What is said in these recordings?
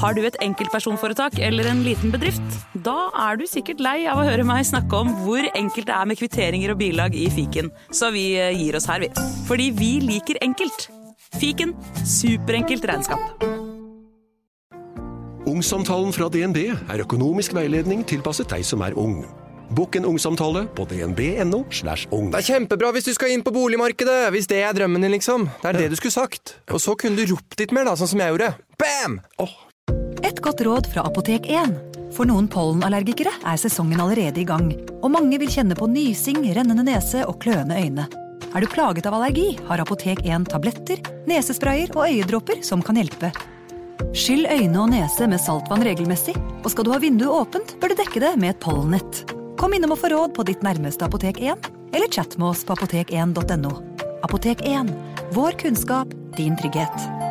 Har du et enkeltpersonforetak eller en liten bedrift? Da du sikkert lei av å høre meg snakke om hvor enkelt det med kvitteringer og bilag i fiken. Så vi gir oss her, vi. Fordi vi liker enkelt. Fiken, superenkelt regnskap. Ungsamtalen fra DNB økonomisk veiledning tilpasset deg som ung. Bokk en ungsamtale på dnb.no/ung. Det kjempebra hvis du skal inn på boligmarkedet, hvis det drømmen din liksom. Det det du skulle sagt. Og så kunne du ropt litt mer da, sånn som jeg gjorde. Bam! Et godt råd fra Apotek 1. For noen pollenallergikere sesongen allerede i gang. Og mange vil kjenne på nysing, rennende nese og kløende øyne. Du plaget av allergi, har Apotek 1 tabletter, nesesprayer og øyedråper som kan hjelpe. Skyll øyne og nese med saltvann regelmessig, og skal du ha vinduet åpent, bør du dekke det med et pollennett. Kom innom og få råd på ditt nærmeste Apotek 1, eller chat med oss på apotek1.no. Apotek 1. Vår kunnskap, din trygghet.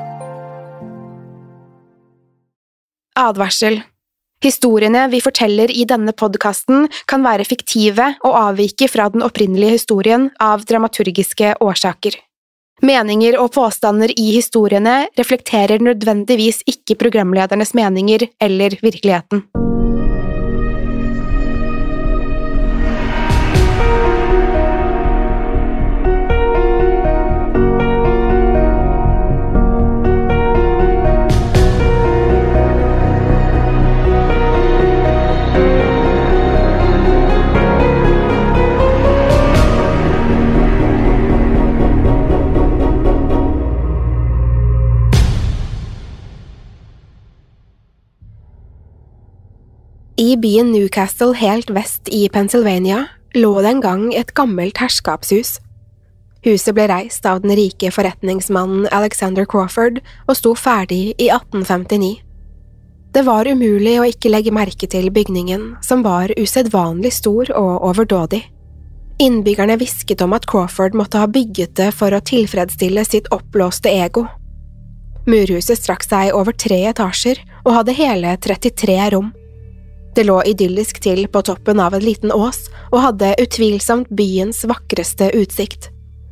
Advarsel. Historiene vi forteller i denne podcasten kan være fiktive og avvike fra den opprinnelige historien av dramaturgiske årsaker. Meninger og påstander i historiene reflekterer nødvendigvis ikke programledernes meninger eller virkeligheten. I byen Newcastle helt vest i Pennsylvania lå det en gang et gammelt herskapshus. Huset ble reist av den rike forretningsmannen Alexander Crawford og sto ferdig i 1859. Det var umulig å ikke legge merke til bygningen, som var usedvanlig stor og overdådig. Innbyggerne visket om at Crawford måtte ha bygget det for å tilfredsstille sitt oppblåste ego. Murhuset strakk seg over 3 etasjer og hadde hele 33 rom. Det lå idyllisk til på toppen av en liten ås og hadde utvilsomt byens vakreste utsikt.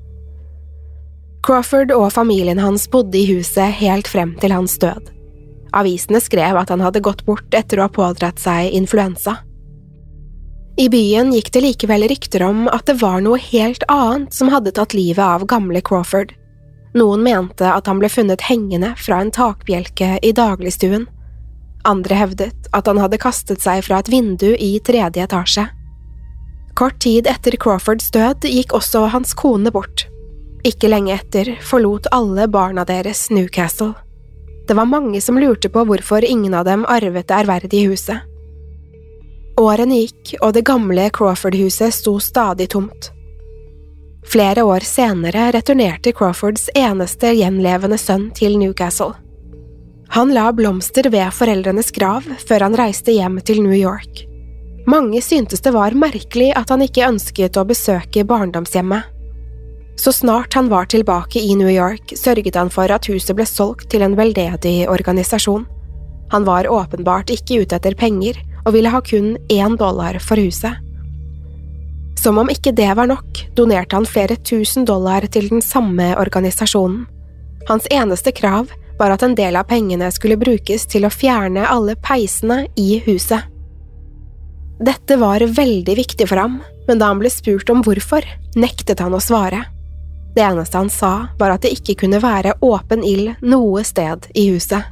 Crawford og familien hans bodde i huset helt frem til hans død. Avisene skrev at han hadde gått bort etter å ha pådratt seg influensa. I byen gikk det likevel rykter om at det var noe helt annet som hadde tatt livet av gamle Crawford. Noen mente at han ble funnet hengende fra en takbjelke i dagligstuen. Andre hevdet at han hadde kastet seg fra et vindu i 3. etasje. Kort tid etter Crawfords død gikk også hans kone bort. Ikke lenge etter forlot alle barna deres Newcastle. Det var mange som lurte på hvorfor ingen av dem arvet det ærverdige huset. Årene gikk, og det gamle Crawford-huset sto stadig tomt. Flere år senere returnerte Crawfords eneste gjenlevende sønn til Newcastle. Han la blomster ved foreldrenes grav før han reiste hjem til New York. Mange syntes det var merkelig at han ikke ønsket å besøke barndomshjemmet. Så snart han var tilbake i New York, sørget han for at huset ble solgt til en veldedig organisasjon. Han var åpenbart ikke ute etter penger, og ville ha kun $1 for huset. Som om ikke det var nok, donerte han flere $1000 til den samme organisasjonen. Hans eneste krav var at en del av pengene skulle brukes til å fjerne alle peisene i huset. Dette var veldig viktig for ham, men da han ble spurt om hvorfor, nektet han å svare. Det eneste han sa var at det ikke kunne være åpen ild noe sted i huset.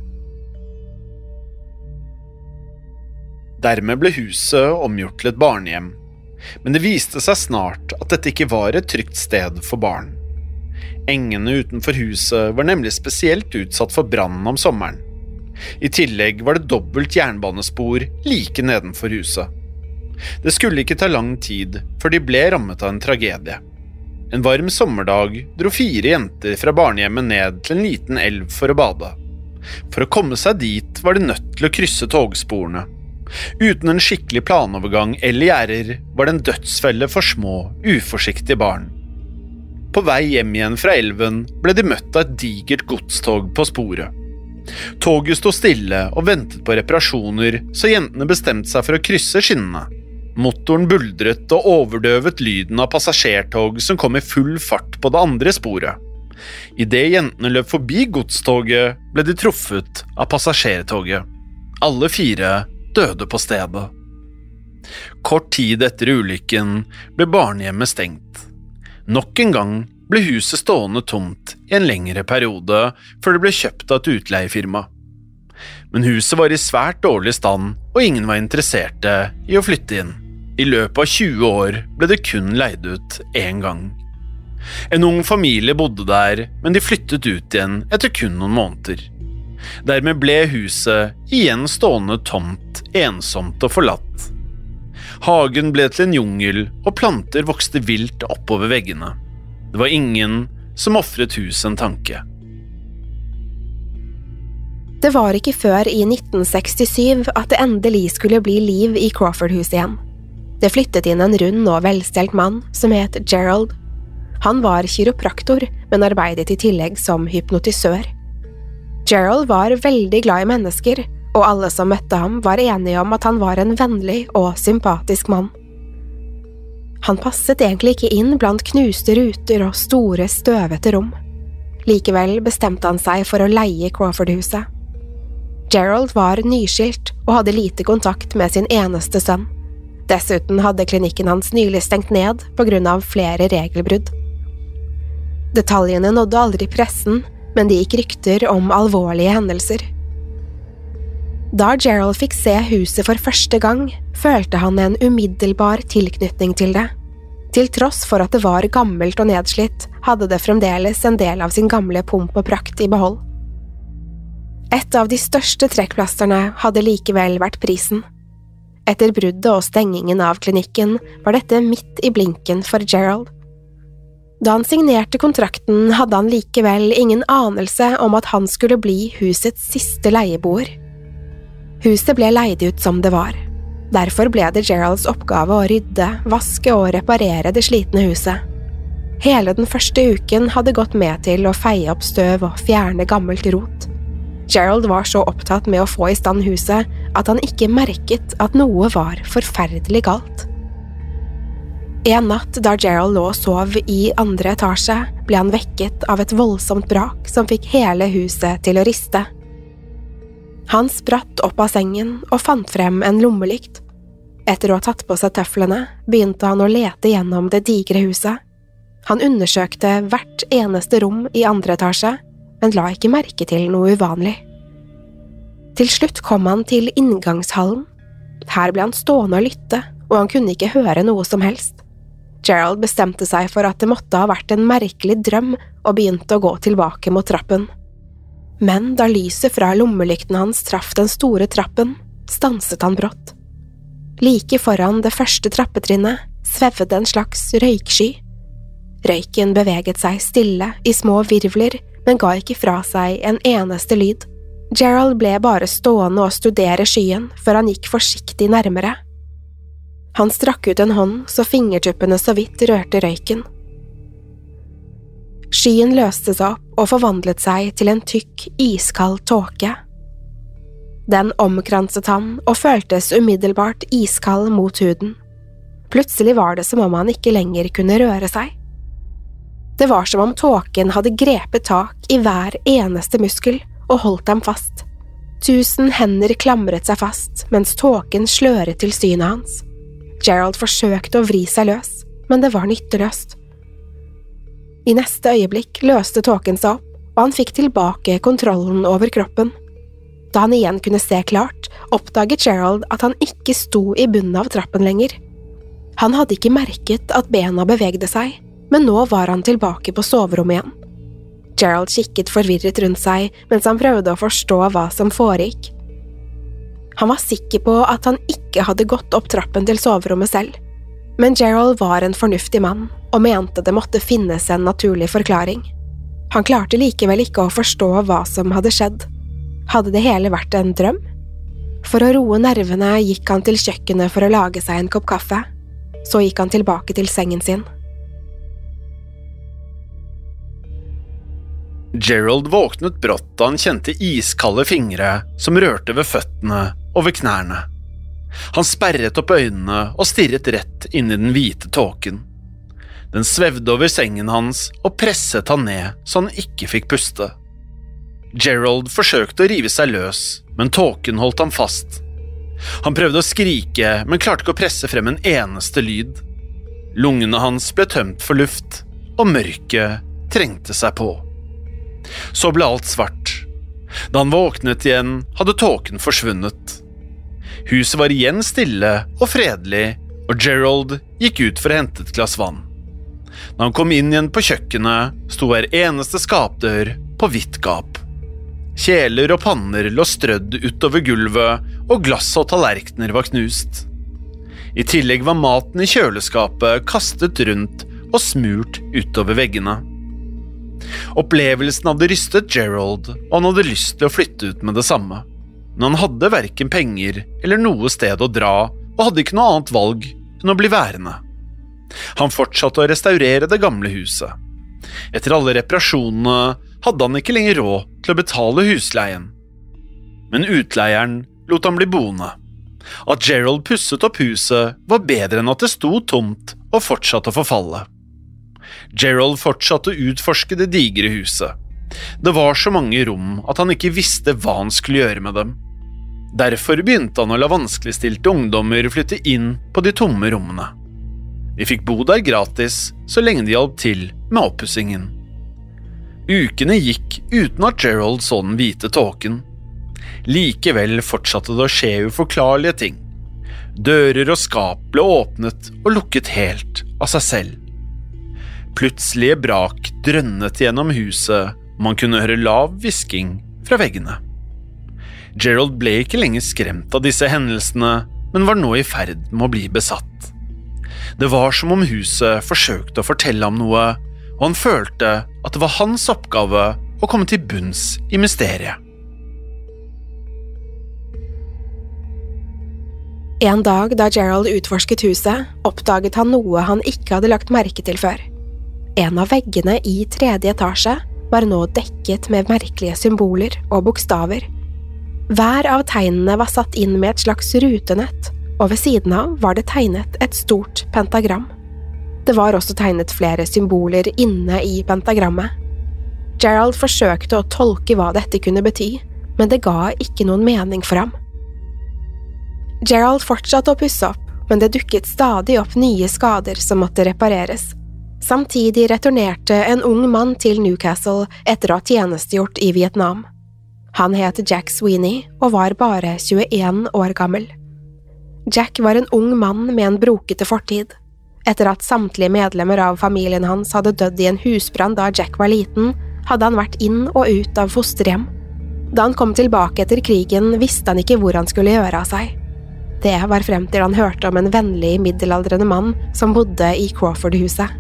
Dermed ble huset omgjort til et barnehjem, men det viste seg snart at dette ikke var et trygt sted for barn. Engene utenfor huset var nemlig spesielt utsatt for brann om sommeren. I tillegg var det dobbelt jernbanespor like nedenfor huset. Det skulle ikke ta lang tid før de ble rammet av en tragedie. En varm sommerdag dro 4 jenter fra barnehjemmet ned til en liten elv for å bade. For å komme seg dit var de nødt til å krysse togsporene. Uten en skikkelig planovergang eller gjerder var det en dødsfelle for små, uforsiktige barn. På vei hjem igjen fra elven ble de møtt av et digert godstog på sporet. Toget stod stille og ventet på reparasjoner, så jentene bestemte seg for å krysse skinnene. Motoren buldret og overdøvet lyden av passasjertog som kom i full fart på det andre sporet. I det jentene løp forbi godstoget, ble de truffet av passasjertoget. Alle 4 døde på stedet. Kort tid etter ulykken ble barnehjemmet stengt. Nok en gang ble huset stående tomt i en lengre periode før det ble kjøpt av et utleiefirma. Men huset var i svært dårlig stand, og ingen var interesserte i å flytte inn. I løpet av 20 år ble det kun leid ut en gang. En ung familie bodde der, men de flyttet ut igjen etter kun noen måneder. Dermed ble huset igjen stående tomt, ensomt og forlatt. Hagen ble til en jungel, og planter vokste vilt oppover veggene. Det var ingen som offret huset en tanke. Det var ikke før i 1967 at det endelig skulle bli liv i Crawford-huset igjen. Det flyttet inn en rund og velstelt mann som het Gerald. Han var kiropraktor, men arbeidet i tillegg som hypnotisør. Gerald var veldig glad i mennesker, og alle som møtte ham var enige om at han var en vennlig og sympatisk mann. Han passet egentlig ikke inn blant knuste ruter og store, støvete rom. Likevel bestemte han seg for å leie Crawford-huset. Gerald var nyskilt og hadde lite kontakt med sin eneste sønn. Dessuten hadde klinikken hans nylig stengt ned på grunn av flere regelbrudd. Detaljene nådde aldri pressen, men det gikk rykter om alvorlige hendelser. Da Gerald fikk se huset for første gang, følte han en umiddelbar tilknytning til det. Til tross for at det var gammelt og nedslitt, hadde det fremdeles en del av sin gamle pomp og prakt i behold. Et av de største trekkplasterne hadde likevel vært prisen. Etter bruddet og stengingen av klinikken var dette midt i blinken for Gerald. Da han signerte kontrakten, hadde han likevel ingen anelse om at han skulle bli husets siste leieboer. Huset ble leid ut som det var. Derfor ble det Geralds oppgave å rydde, vaske og reparere det slitne huset. Hele den første uken hadde gått med til å feie opp støv og fjerne gammelt rot. Gerald var så opptatt med å få i stand huset at han ikke merket at noe var forferdelig galt. En natt da Gerald lå og sov i 2. etasje, ble han vekket av et voldsomt brak som fikk hele huset til å riste. Han spratt opp av sengen og fant frem en lommelykt. Etter å ha tatt på seg tøflene, begynte han å lete gjennom det digre huset. Han undersøkte hvert eneste rom i 2. etasje, men la ikke merke til noe uvanlig. Til slutt kom han til inngangshallen. Her ble han stående og lytte, og han kunne ikke høre noe som helst. Gerald bestemte seg for at det måtte ha vært en merkelig drøm og begynte å gå tilbake mot trappen. Men da lyset fra lommelykten hans traff den store trappen, stanset han brått. Like foran det første trappetrinnet svevde en slags røyksky. Røyken beveget seg stille i små virvler, men ga ikke fra seg en eneste lyd. Gerald ble bare stående og studere skyen før han gikk forsiktig nærmere. Han strakk ut en hånd så fingertuppene så vidt rørte røyken. Skyen løste seg opp og forvandlet seg til en tykk, iskald tåke. Den omkranset han og føltes umiddelbart iskald mot huden. Plutselig var det som om han ikke lenger kunne røre seg. Det var som om tåken hadde grepet tak i hver eneste muskel og holdt dem fast. 1000 hender klamret seg fast, mens tåken sløret til synet hans. Gerald forsøkte å vri seg løs, men det var nytteløst. I neste øyeblikk løste tåken seg opp, og han fikk tilbake kontrollen over kroppen. Da han igjen kunne se klart, oppdaget Gerald at han ikke sto i bunnen av trappen lenger. Han hadde ikke merket at bena bevegde seg, men nå var han tilbake på soverommet igjen. Gerald kikket forvirret rundt seg mens han prøvde å forstå hva som foregikk. Han var sikker på at han ikke hadde gått opp trappen til soverommet selv, men Gerald var en fornuftig mann og mente det måtte finnes en naturlig forklaring. Han klarte likevel ikke å forstå hva som hadde skjedd. Hadde det hele vært en drøm? For å roe nervene gikk han til kjøkkenet for å lage seg en kopp kaffe. Så gikk han tilbake til sengen sin. Gerald våknet brått da han kjente iskalde fingre som rørte ved føttene og ved knærne. Han sperret opp øynene og stirret rett inn i den hvite tåken. Den svevde over sengen hans og presset han ned så han ikke fikk puste. Gerald forsøkte å rive seg løs, men tåken holdt ham fast. Han prøvde å skrike, men klarte ikke å presse frem en eneste lyd. Lungene hans ble tømt for luft, og mørket trengte seg på. Så ble alt svart. Da han våknet igjen, hadde tåken forsvunnet. Huset var igjen stille og fredelig, og Gerald gikk ut for å hente et glass vann. Da han kom inn igjen på kjøkkenet, sto hver eneste skapdør på vidt gap. Kjeler og panner lå strødd utover gulvet, og glass og tallerkener var knust. I tillegg var maten i kjøleskapet kastet rundt og smurt utover veggene. Opplevelsen hadde rystet Gerald, og han hadde lyst til å flytte ut med det samme. Men han hadde hverken penger eller noe sted å dra, og hadde ikke noe annet valg enn å bli værende. Han fortsatte å restaurere det gamle huset. Etter alle reparasjonene hadde han ikke lenger råd til å betale husleien. Men utleieren lot han bli boende. At Gerald pusset opp huset var bedre enn at det sto tomt og fortsatte å forfalle. Gerald fortsatte å utforske det digre huset. Det var så mange rom at han ikke visste hva han skulle gjøre med dem. Derfor begynte han å la vanskeligstilte ungdommer flytte inn på de tomme rommene. De fikk bo der gratis så lenge de hjalp til med oppussingen. Ukene gikk uten at Gerald så den hvite tåken. Likevel fortsatte det å skje uforklarlige ting. Dører og skap ble åpnet og lukket helt av seg selv. Plutselige brak drønnet gjennom huset, og man kunne høre lav hvisking fra veggene. Gerald ble ikke lenger skremt av disse hendelsene, men var nå i ferd med å bli besatt. Det var som om huset forsøkte å fortelle ham noe, og han følte at det var hans oppgave å komme til bunns i mysteriet. En dag da Gerald utforsket huset, oppdaget han noe han ikke hadde lagt merke til før. En av veggene i 3. etasje var nå dekket med merkelige symboler og bokstaver. Hver av tegnene var satt inn med et slags rutenett, og ved siden av var det tegnet et stort pentagram. Det var også tegnet flere symboler inne i pentagrammet. Gerald forsøkte å tolke hva dette kunne bety, men det ga ikke noen mening for ham. Gerald fortsatte å pusse opp, men det dukket stadig opp nye skader som måtte repareres. Samtidig returnerte en ung mann til Newcastle etter å ha tjenestegjort i Vietnam. Han het Jack Sweeney og var bare 21 år gammel. Jack var en ung mann med en brokete fortid. Etter at samtlige medlemmer av familien hans hadde dødd i en husbrann da Jack var liten, hadde han vært inn og ut av fosterhjem. Da han kom tilbake etter krigen, visste han ikke hvor han skulle gjøre av seg. Det var frem til han hørte om en vennlig, middelaldrende mann som bodde i Crawford-huset.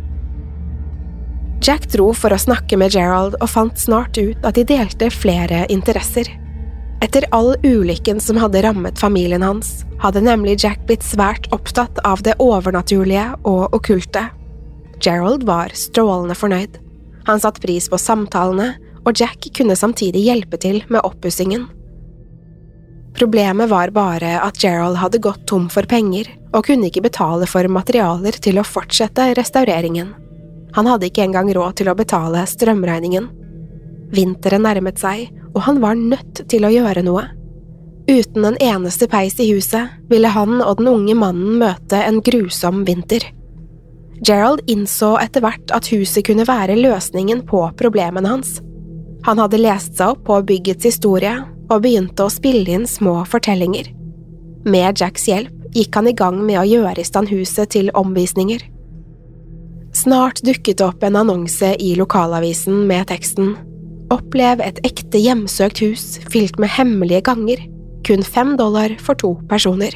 Jack dro for å snakke med Gerald og fant snart ut at de delte flere interesser. Etter all ulykken som hadde rammet familien hans, hadde nemlig Jack blitt svært opptatt av det overnaturlige og okkulte. Gerald var strålende fornøyd. Han satte pris på samtalene, og Jack kunne samtidig hjelpe til med oppussingen. Problemet var bare at Gerald hadde gått tom for penger, og kunne ikke betale for materialer til å fortsette restaureringen. Han hadde ikke engang råd til å betale strømregningen. Vinteren nærmet seg, og han var nødt til å gjøre noe. Uten en eneste peis i huset ville han og den unge mannen møte en grusom vinter. Gerald innså etter hvert at huset kunne være løsningen på problemene hans. Han hadde lest seg opp på byggets historie og begynte å spille inn små fortellinger. Med Jacks hjelp gikk han i gang med å gjøre i stand huset til omvisninger. Snart dukket det opp en annonse i lokalavisen med teksten «Opplev et ekte hjemsøkt hus fylt med hemmelige ganger, kun $5 for 2 personer».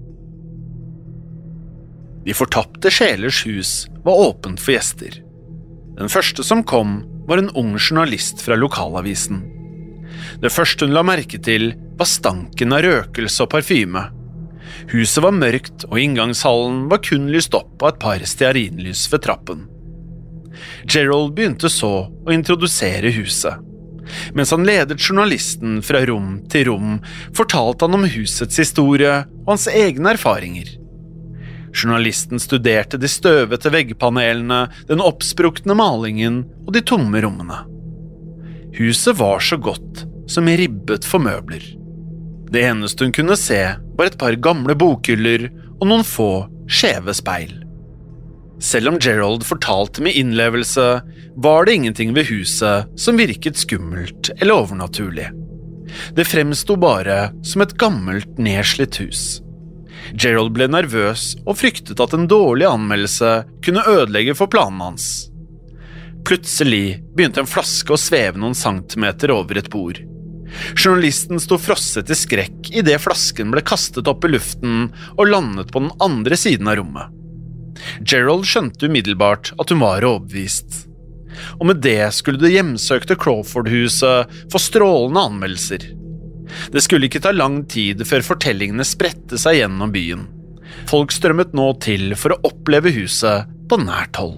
De fortapte sjelers hus var åpent for gjester. Den første som kom var en ung journalist fra lokalavisen. Det første hun la merke til var stanken av røkelse og parfyme. Huset var mørkt, og inngangshallen var kun lyst opp av et par stearinlys ved trappen. Gerald begynte så å introdusere huset. Mens han ledet journalisten fra rom til rom, fortalte han om husets historie og hans egne erfaringer. Journalisten studerte de støvete veggpanelene, den oppsprukne malingen og de tomme rommene. Huset var så godt som ribbet for møbler. Det eneste hun kunne se var et par gamle bokhyller og noen få skjeve speil. Selv om Gerald fortalte med innlevelse, var det ingenting ved huset som virket skummelt eller overnaturlig. Det fremstod bare som et gammelt, nedslitt hus. Gerald ble nervøs og fryktet at en dårlig anmeldelse kunne ødelegge for planen hans. Plutselig begynte en flaske å sveve noen centimeter over et bord. Journalisten sto frosset i skrekk i det flasken ble kastet opp i luften og landet på den andre siden av rommet. Gerald skjønte umiddelbart at hun var overbevist. Og med det skulle det hjemsøkte Crawford-huset få strålende anmeldelser. Det skulle ikke ta lang tid før fortellingene spredte seg gjennom byen. Folk strømmet nå til for å oppleve huset på nært hold.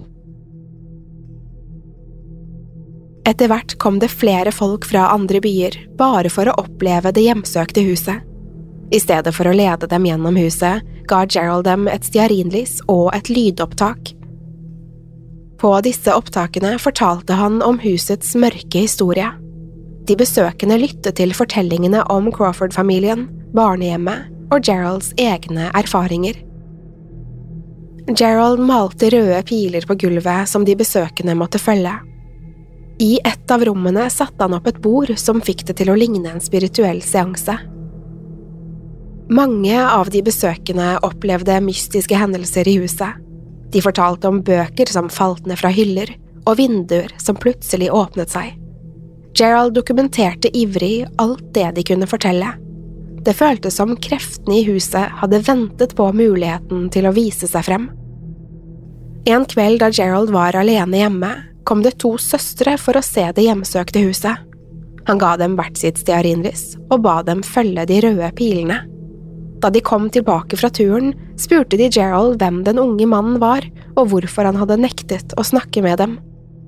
Etter hvert kom det flere folk fra andre byer bare for å oppleve det hjemsøkte huset. I stedet for å lede dem gjennom huset, ga Gerald dem et stearinlys og et lydopptak. På disse opptakene fortalte han om husets mørke historie. De besøkende lyttet til fortellingene om Crawford-familien, barnehjemmet og Geralds egne erfaringer. Gerald malte røde piler på gulvet som de besøkende måtte følge. I et av rommene satte han opp et bord som fikk det til å ligne en spirituell seanse. Mange av de besøkende opplevde mystiske hendelser i huset. De fortalte om bøker som falt ned fra hyller, og vinduer som plutselig åpnet seg. Gerald dokumenterte ivrig alt det de kunne fortelle. Det føltes som kreftene i huset hadde ventet på muligheten til å vise seg frem. En kveld da Gerald var alene hjemme, kom det 2 søstre for å se det hjemsøkte huset. Han ga dem hvert sitt stearinlys og ba dem følge de røde pilene. Da de kom tilbake fra turen, spurte de Gerald hvem den unge mannen var, og hvorfor han hadde nektet å snakke med dem.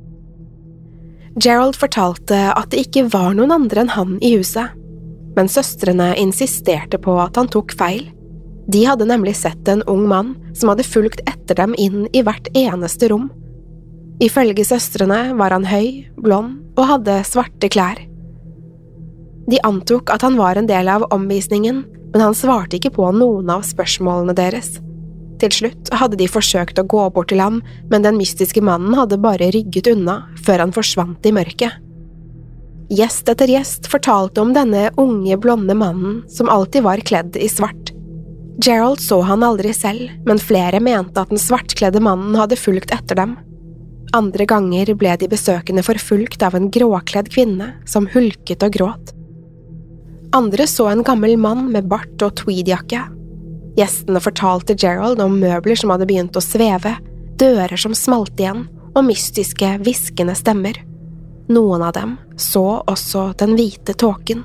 Gerald fortalte at det ikke var noen andre enn han i huset, men søstrene insisterte på at han tok feil. De hadde nemlig sett en ung mann som hadde fulgt etter dem inn i hvert eneste rom. Ifølge søstrene var han høy, blond og hadde svarte klær. De antok at han var en del av omvisningen, men han svarte ikke på noen av spørsmålene deres. Til slutt hadde de forsøkt å gå bort til ham, men den mystiske mannen hadde bare rygget unna før han forsvant i mørket. Gjest etter gjest fortalte om denne unge, blonde mannen som alltid var kledd i svart. Gerald så han aldri selv, men flere mente at den svartkledde mannen hadde fulgt etter dem. Andre ganger ble de besøkende forfulgt av en gråkledd kvinne som hulket og gråt. Andre så en gammel mann med bart og tweedjakke. Gjestene fortalte Gerald om møbler som hadde begynt å sveve, dører som smalt igjen og mystiske, hviskende stemmer. Noen av dem så også den hvite tåken.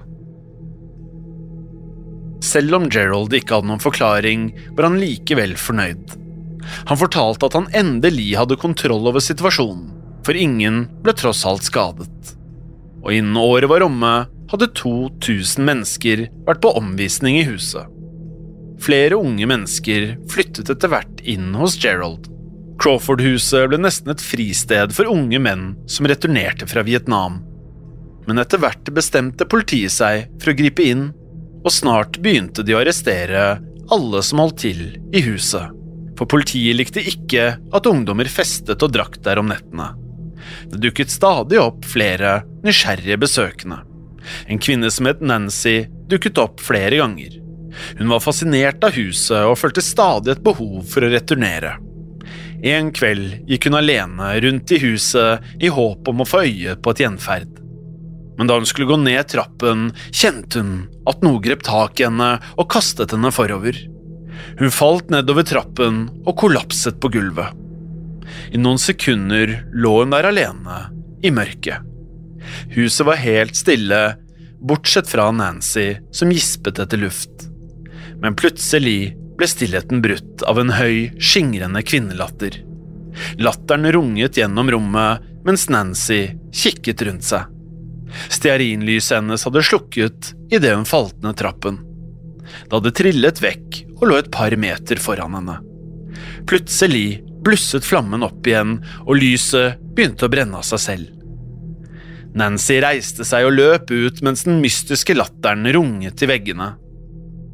Selv om Gerald ikke hadde noen forklaring, var han likevel fornøyd. Han fortalte at han endelig hadde kontroll over situasjonen, for ingen ble tross alt skadet. Og innen året var omme, hadde 2000 mennesker vært på omvisning i huset. Flere unge mennesker flyttet etter hvert inn hos Gerald. Crawford-huset ble nesten et fristed for unge menn som returnerte fra Vietnam. Men etter hvert bestemte politiet seg for å gripe inn, og snart begynte de å arrestere alle som holdt til i huset. For politiet likte ikke at ungdommer festet og drakk der om nettene. Det dukket stadig opp flere nysgjerrige besøkende. En kvinne som het Nancy dukket opp flere ganger. Hun var fascinert av huset og følte stadig et behov for å returnere. En kveld gikk hun alene rundt i huset i håp om å få øye på et gjenferd. Men da hun skulle gå ned trappen, kjente hun at noe grep tak i henne og kastet henne forover. Hun falt nedover trappen og kollapset på gulvet. I noen sekunder lå hun der alene, i mørket. Huset var helt stille, bortsett fra Nancy som gispet etter luft. Men plutselig ble stillheten brutt av en høy, skingrende kvinnelatter. Latteren runget gjennom rommet mens Nancy kikket rundt seg. Stearinlyset hennes hadde slukket i det hun falt ned trappen. Det hadde trillet vekk og lå et par meter foran henne. Plutselig blusset flammen opp igjen, og lyset begynte å brenne av seg selv. Nancy reiste seg og løp ut mens den mystiske latteren runget i veggene.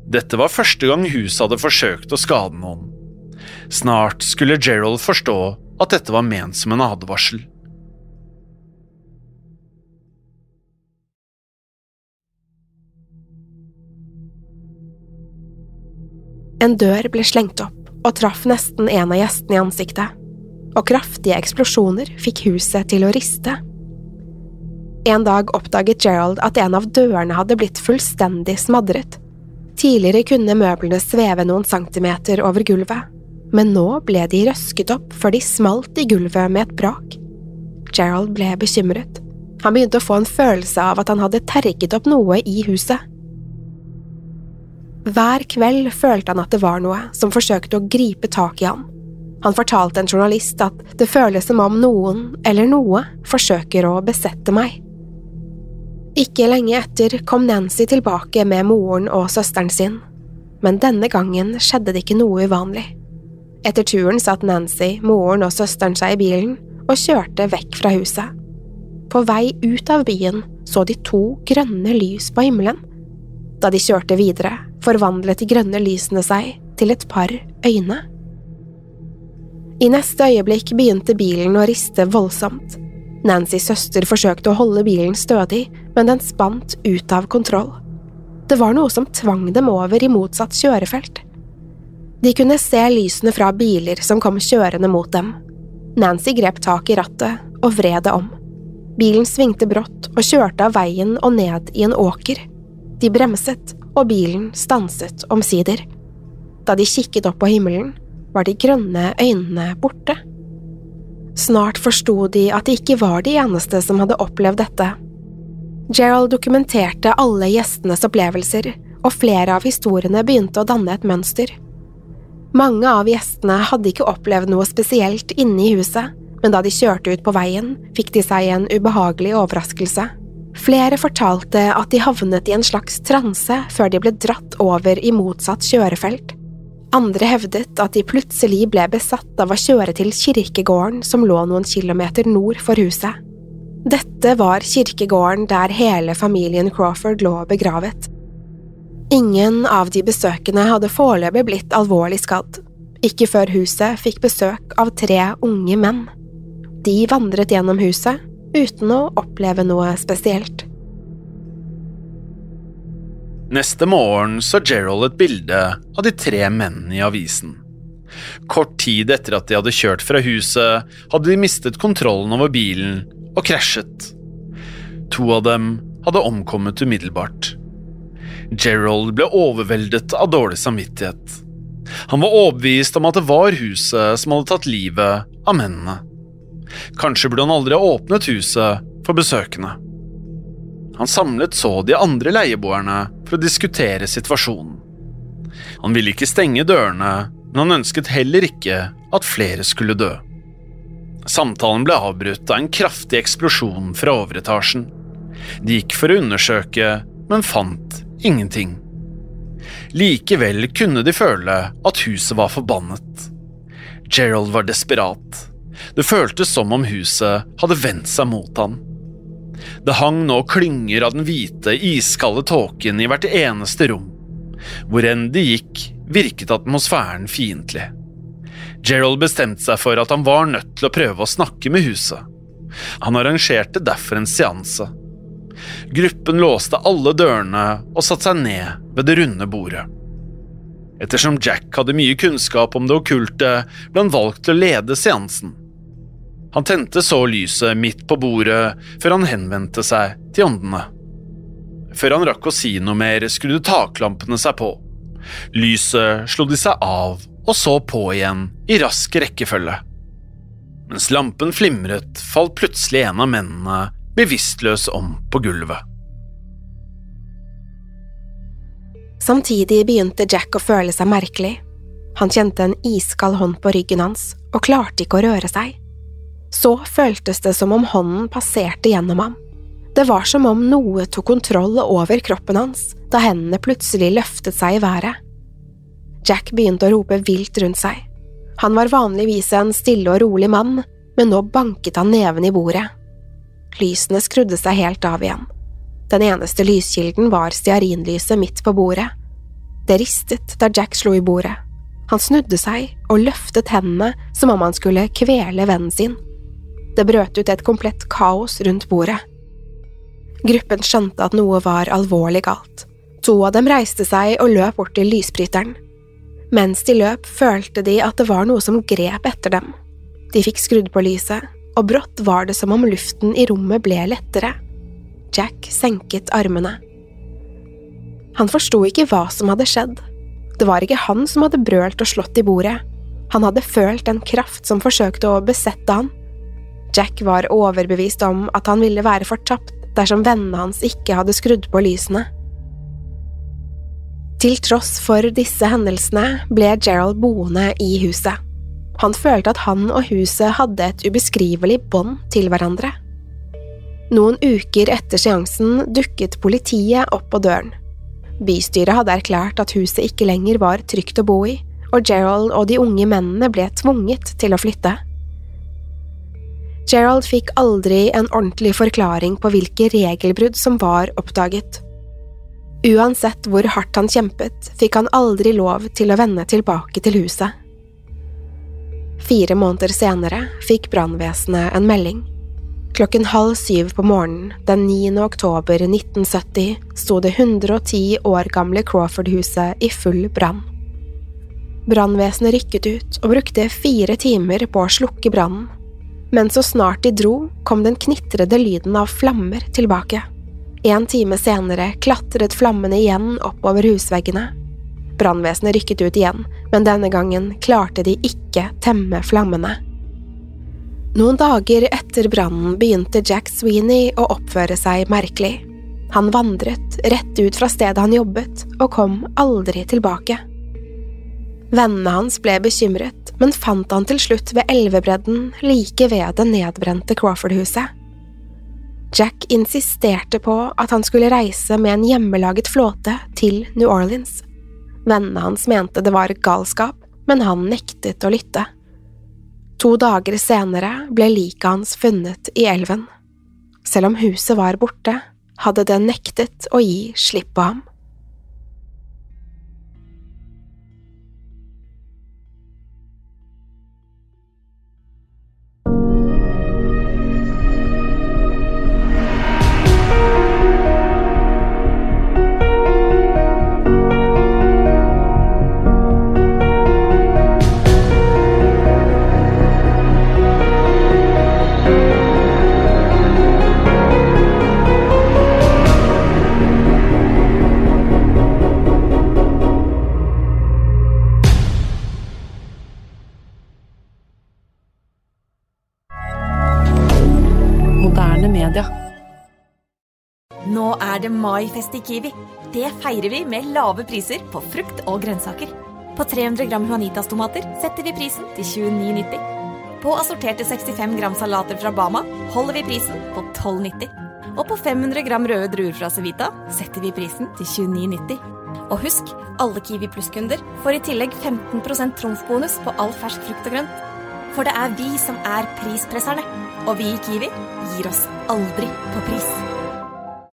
Dette var første gang huset hadde forsøkt å skade noen. Snart skulle Gerald forstå at dette var ment som en advarsel. En dør ble slengt opp og traff nesten en av gjestene i ansiktet, og kraftige eksplosjoner fikk huset til å riste. En dag oppdaget Gerald at en av dørene hadde blitt fullstendig smadret. Tidligere kunne møblene sveve noen centimeter over gulvet, men nå ble de røsket opp før de smalt i gulvet med et brak. Gerald ble bekymret. Han begynte å få en følelse av at han hadde terget opp noe i huset. Hver kveld følte han at det var noe som forsøkte å gripe tak i ham. Han fortalte en journalist at det føles som om noen eller noe forsøker å besette meg. Ikke lenge etter kom Nancy tilbake med moren og søsteren sin, men denne gangen skjedde det ikke noe uvanlig. Etter turen satt Nancy, moren og søsteren seg i bilen og kjørte vekk fra huset. På vei ut av byen så de 2 grønne lys på himmelen. Da de kjørte videre, forvandlet de grønne lysene seg til et par øyne. I neste øyeblikk begynte bilen å riste voldsomt. Nancys søster forsøkte å holde bilen stødig, men den spant ut av kontroll. Det var noe som tvang dem over i motsatt kjørefelt. De kunne se lysene fra biler som kom kjørende mot dem. Nancy grep tak i rattet og vred det om. Bilen svingte brått og kjørte av veien og ned i en åker. De bremset, og bilen stanset omsider. Da de kikket opp på himmelen, var de grønne øynene borte. Snart forsto de at de ikke var de eneste som hadde opplevd dette. Gerald dokumenterte alle gjestenes opplevelser, og flere av historiene begynte å danne et mønster. Mange av gjestene hadde ikke opplevd noe spesielt inne i huset, men da de kjørte ut på veien, fikk de seg en ubehagelig overraskelse. Flere fortalte at de havnet i en slags transe før de ble dratt over i motsatt kjørefelt. Andre hevdet at de plutselig ble besatt av å kjøre til kirkegården som lå noen kilometer nord for huset. Dette var kirkegården der hele familien Crawford lå begravet. Ingen av de besøkende hadde foreløpig blitt alvorlig skadd, ikke før huset fikk besøk av 3 unge menn. De vandret gjennom huset uten å oppleve noe spesielt. Neste morgen så Gerald et bilde av de 3 mennene i avisen. Kort tid etter at de hadde kjørt fra huset, hadde de mistet kontrollen over bilen og krasjet. 2 av dem hadde omkommet umiddelbart. Gerald ble overveldet av dårlig samvittighet. Han var overbevist om at det var huset som hadde tatt livet av mennene. Kanskje burde han aldri ha åpnet huset for besøkende. Han samlet så de andre leieboerne for å diskutere situasjonen. Han ville ikke stenge dørene, men han ønsket heller ikke at flere skulle dø. Samtalen ble avbrutt av en kraftig eksplosjon fra overetasjen. De gikk for å undersøke, men fant ingenting. Likevel kunne de føle at huset var forbannet. Gerald var desperat. Det føltes som om huset hadde vendt seg mot han. Det hang nå klynger av den hvite, iskalde tåken i hvert eneste rom. Hvor enn de gikk, virket atmosfæren fiendtlig. Gerald bestemte seg for at han var nødt til å prøve å snakke med huset. Han arrangerte derfor en seanse. Gruppen låste alle dørene og satte seg ned ved det runde bordet. Ettersom Jack hadde mye kunnskap om det okkulte, ble han valgt til å lede seansen. Han tente så lyset midt på bordet før han henvendte seg til åndene. Før han rakk å si noe mer, skrudde taklampene seg på. Lyset slo de seg av og så på igjen i rask rekkefølge. Mens lampen flimret, falt plutselig en av mennene bevisstløs om på gulvet. Samtidig begynte Jack å føle seg merkelig. Han kjente en iskald hånd på ryggen hans og klarte ikke å røre seg. Så føltes det som om hånden passerte gjennom ham. Det var som om noe tok kontroll over kroppen hans, da hendene plutselig løftet seg i været. Jack begynte å rope vilt rundt seg. Han var vanligvis en stille og rolig mann, men nå banket han neven i bordet. Lysene skrudde seg helt av igjen. Den eneste lyskilden var stearinlyset midt på bordet. Det ristet da Jack slo i bordet. Han snudde seg og løftet hendene som om han skulle kvele vennen sin. Det brøt ut et komplett kaos rundt bordet. Gruppen skjønte at noe var alvorlig galt. 2 av dem reiste seg og løp bort til lysbryteren. Mens de løp, følte de at det var noe som grep etter dem. De fikk skrudd på lyset, og brått var det som om luften i rommet ble lettere. Jack senket armene. Han forstod ikke hva som hadde skjedd. Det var ikke han som hadde brølt og slått i bordet. Han hadde følt en kraft som forsøkte å besette han. Jack var overbevist om at han ville være fortapt dersom vennene hans ikke hadde skrudd på lysene. Til tross for disse hendelsene ble Gerald boende i huset. Han følte at han og huset hadde et ubeskrivelig bånd til hverandre. Noen uker etter seansen dukket politiet opp på døren. Bystyret hadde erklært at huset ikke lenger var trygt å bo i, og Gerald og de unge mennene ble tvunget til å flytte. Gerald fikk aldri en ordentlig forklaring på hvilke regelbrudd som var oppdaget. Uansett hvor hardt han kjempet, fikk han aldri lov til å vende tilbake til huset. 4 måneder senere fikk brannvesenet en melding. 6:30 på morgenen, den 9. oktober 1970, sto det 110 år gamle Crawford-huset i full brann. Brannvesenet rykket ut og brukte 4 timer på å slukke brannen. Men så snart de dro, kom den knitrede lyden av flammer tilbake. 1 time senere klatret flammene igjen oppover husveggene. Brannvesenet rykket ut igjen, men denne gangen klarte de ikke temme flammene. Noen dager etter brannen begynte Jack Sweeney å oppføre seg merkelig. Han vandret rett ut fra stedet han jobbet, og kom aldri tilbake. Vennene hans ble bekymret, men fant han til slutt ved elvebredden like ved det nedbrente Crawford-huset. Jack insisterte på at han skulle reise med en hjemmelaget flåte til New Orleans. Vennene hans mente det var galskap, men han nektet å lytte. 2 dager senere ble liket hans funnet i elven. Selv om huset var borte, hadde det nektet å gi slipp på ham. Media. Nå er det maifest i Kiwi. Det feirer vi med lave priser på frukt og grønnsaker. På 300 gram Juanitas-tomater setter vi prisen til 29,90. På assorterte 65 gram salater fra Bama holder vi prisen på 12,90. Og på 500 gram røde druer fra Cevita setter vi prisen til 29,90. Og husk, alle Kiwi Plus-kunder får i tillegg 15% trumfbonus på all fersk frukt og grønt. For det er vi som er prispresserne, og vi i Kiwi gir oss aldri på pris.